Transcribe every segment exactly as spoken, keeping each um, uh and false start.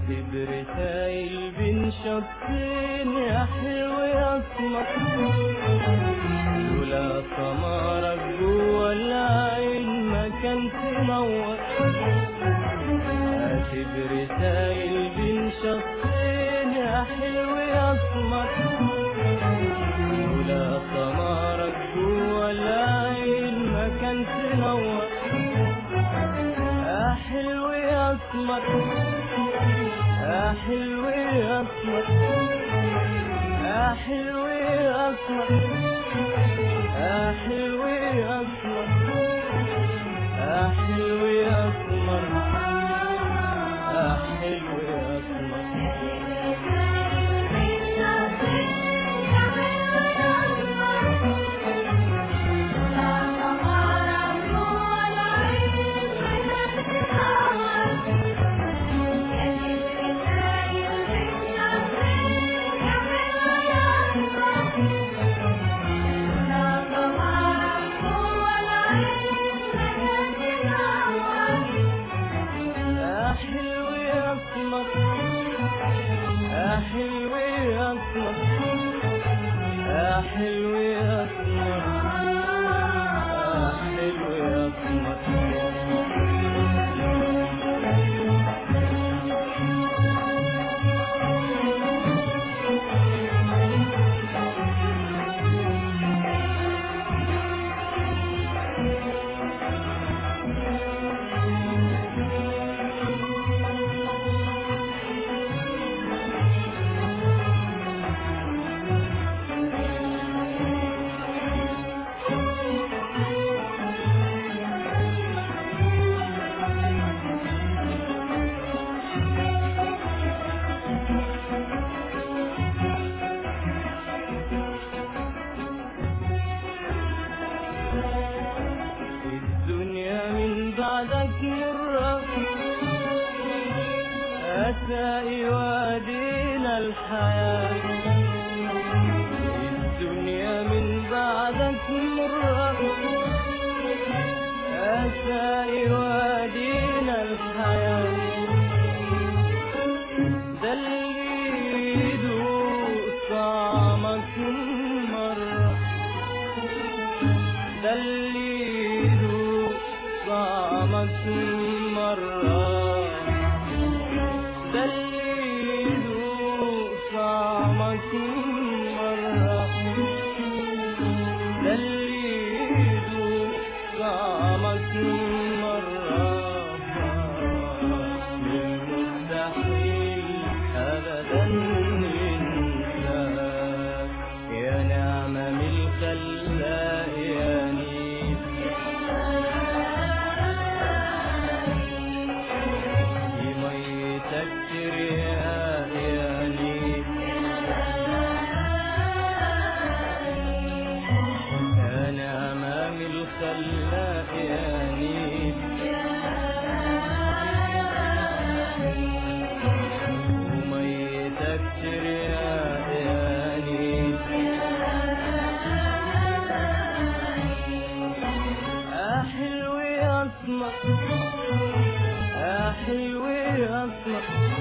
اعتبر سايل بين شطين يا حلو يا اسمر، لولا سمرك جوا العين ما كان تنور. اعتبر سايل بين شطين يا حلو يا اسمر، لولا سمرك جوا العين ما كان تنور. يا حلو يا اسمر يا حلو يا اسمر يا حلو يا اسمر يا حلو يا اسمر يا حلو يا اسمر يا حلو يا اسمر. يا حلو يا اسمر يا حلو يا اسمر يا حلو يا اسمر. الدنيا من بعدك مرة أتى يوادينا الحياة. الدنيا من بعدك مرة أتى يوادينا الحياة. ده اللي يدوق طعمك مرة، ده اللي يدوق طعمك مرة، ده اللي يدوق طعمك مرة، ده اللي يدوق طعمك مرة. المستحيل أبدا ننساك يا نعمة من الخلاق يا نيل. في ميتك ترياق يا نيل، يا نعمة من الخلاق يا نيل. وميتك ترياق يا نيل. يا حلو يا اسمر يا حلو يا اسمر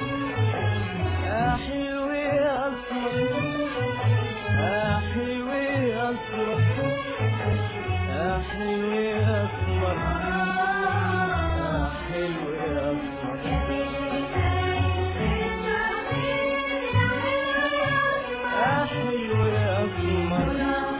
يا حلو يا اسمر يا حلو يا اسمر يا حلو يا اسمر يا حلو يا اسمر. يا حلو يا اسمر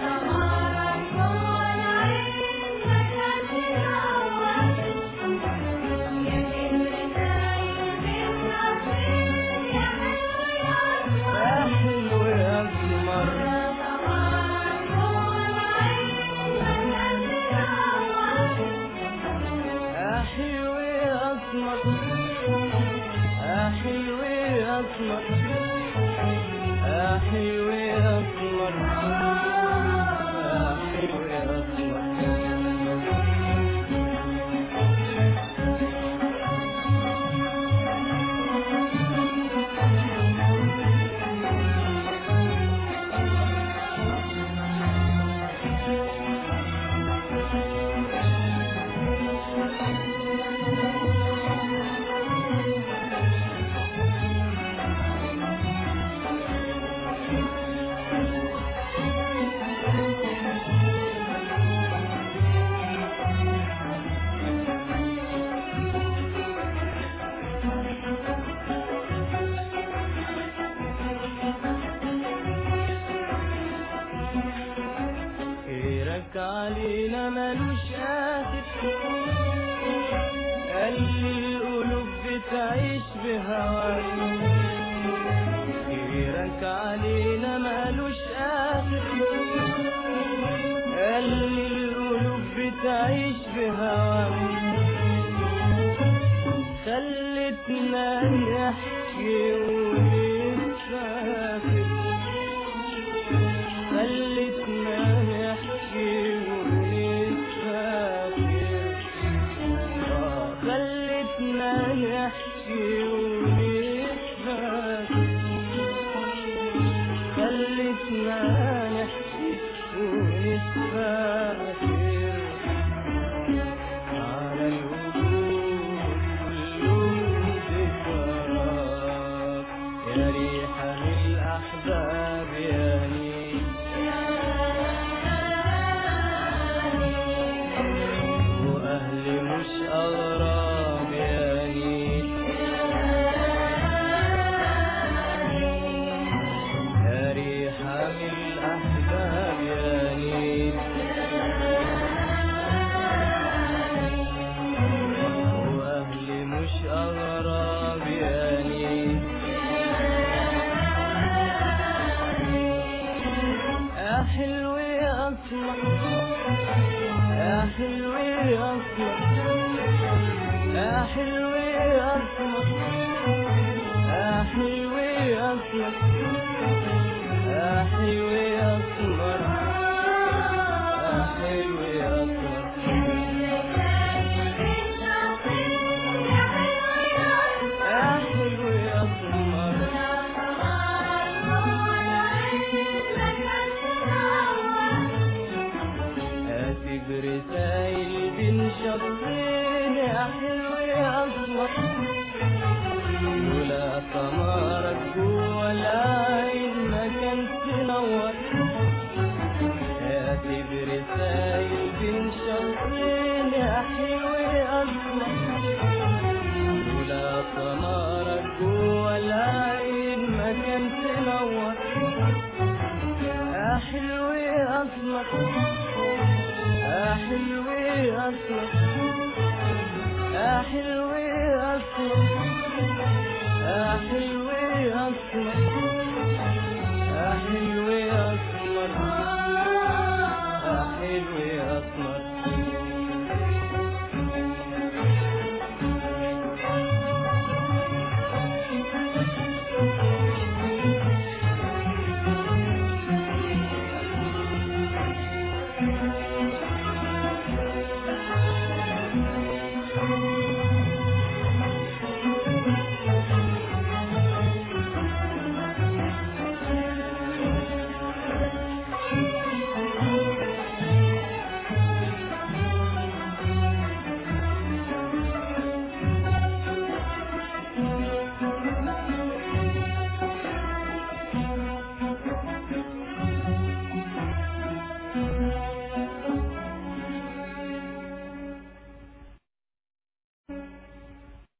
يا حلو يا اسمر يا حلو يا اسمر يا حلو يا اسمر. بتعيش بهواك، غيرك علينا مالوش آخر. قال لي القلوب بتعيش بهواك، خلتنا نحكي ونتفاخر، خلتنا نحكي ونتفاخر، آه خلتنا نحكي ونتفاخر، خلتنا نحكي ونتفاخر على الوجود كلهم ذكرى. يا ريحة الأحباب يا نيل، وأهلي مش أغراب يا نيل، يا ريحة الأحباب يا نيل، وأهلي مش أغراب يا نيل. يا حلو يا أصلك، يا حلو يا أصلك، يا حلو يا أصلك، يا حلو يا أصلك، يا حلو يا أسمر، يا حلو يا أسمر، يا حلو يا أسمر. هاتي برسايل بين شطين يا حلو يا أسمر، ولا ثمرك جوا العين ما كان تنور. هاتي برسايل بين شطين يا حلو يا أسمر، ولا ثمرك جوا العين ما كان تنور. يا حلو يا أسمر، يا حلو يا أسمر، يا حلو يا أسمر، يا حلو يا أسمر.